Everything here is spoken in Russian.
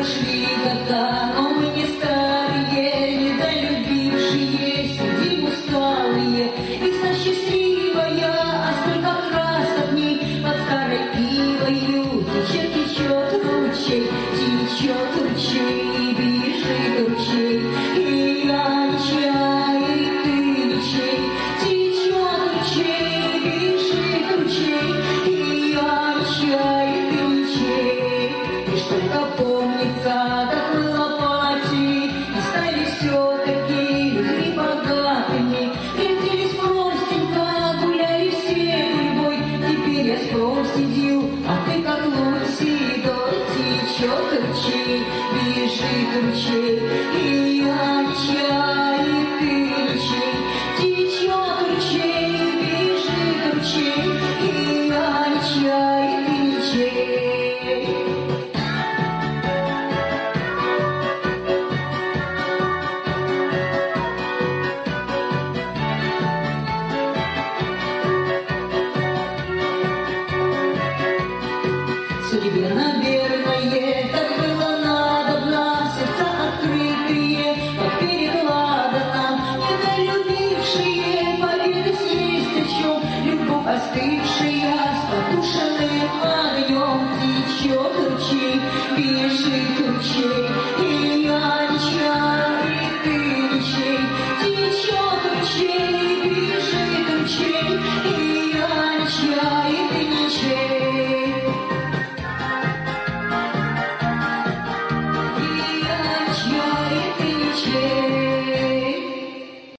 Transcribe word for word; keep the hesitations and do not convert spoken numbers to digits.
прошли года, но мы не старые, недолюбившие, сидим усталые. Весна счастливая, а сколько красок дней под старой ивою. Течет, течет ручей, течет ручей, бежит ручей. И я не чай, и ты не чей. Течет ручей, бежит ручей. И я не чай, и ты не чей. Лишь только помнится, как мы лопати и стали все-таки людьми богатыми. Родились простенько, гуляли все гурьбой. Теперь я с проседью, а ты как лунь седой. Течет ручей, бежит ручей. И я не чай, и ты не чей. Течет ручей, бежит ручей. И я не чай, и ты не чей. Судьбе, наверное, так было надобно, сердца открытые, как перекладано, недолюбившие, поверить есть о чем, любовь остывшая, с потушенным огнем. Течет ручей, бежит ручей, и я